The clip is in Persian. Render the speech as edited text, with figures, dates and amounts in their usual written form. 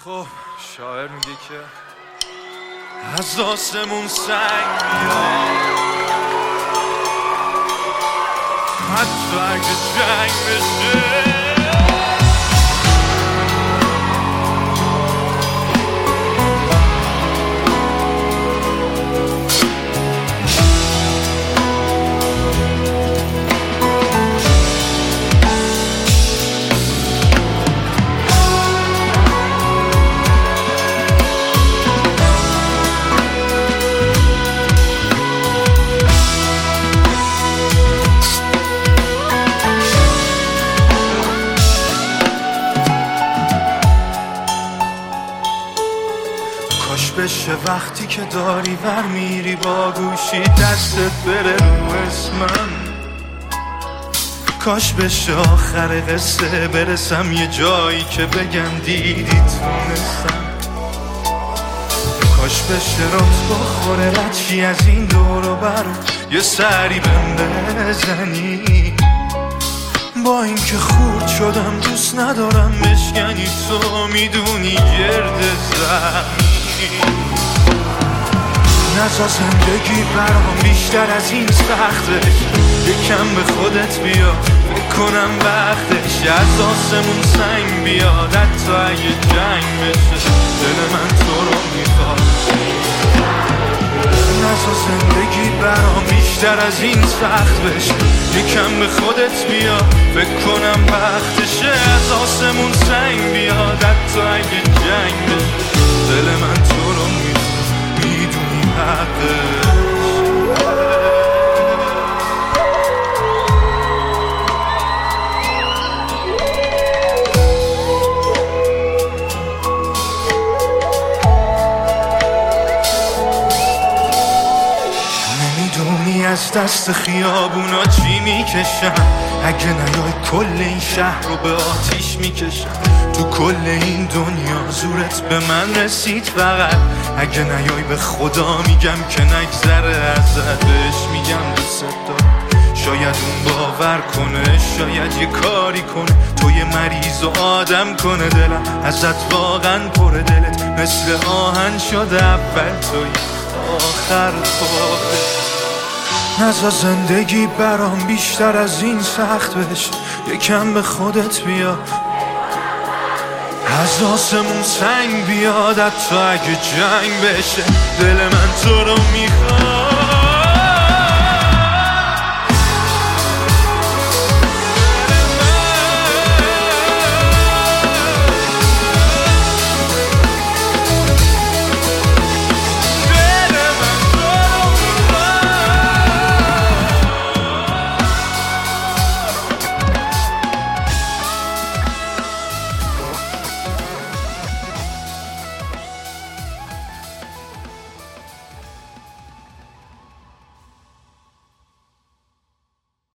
خب شاعر میگه که از آسمون سنگ میاد، حتی اگه جنگ بشه. کاش بشه وقتی که داری ور میری با گوشی دستت بره رو اسمم، کاش بشه آخر قصه برسم یه جایی که بگم دیدی تونستم، کاش بشه رات بخوره رچی از این دور و بر یه سری بهم بزنی. با اینکه خورد شدم دوست ندارم بشکنی، تو میدونی گرد زمین نزا زندگی برام بیشتر از این سخته، یکم به خودت بیا فکر کنم وقتش از آسمون سنگ بیاد، حتی اگه جنگ بشه دل من تو رو میخواد. نزا زندگی برام بیشتر از این سخت بشه، یکم به خودت بیا فکر کنم وقتشه از آسمون سنگ بیاد، حتی اگه جنگ بشه دل من تو رو میخواد، میدونی حقش. نمیدونی از دست خیابونا چی میکشم، اگه نیای کل این شهر رو به آتیش میکشم، تو کل این دنیا زورت به من رسید فقط، اگه نیای به خدا میگم که نگذره ازت، بهش میگم دوست دارم شاید اون باور کنه، شاید یه کاری کنه تو یه مریض و آدم کنه، دلم ازت واقعا پر دلت مثل آهن شده، اول توی آخر توه. نزا زندگی برام بیشتر از این سخت بشه، یکم به خودت بیا از آسمون سنگ بیاد، حتی اگه جنگ بشه دل من تو رو میخواد.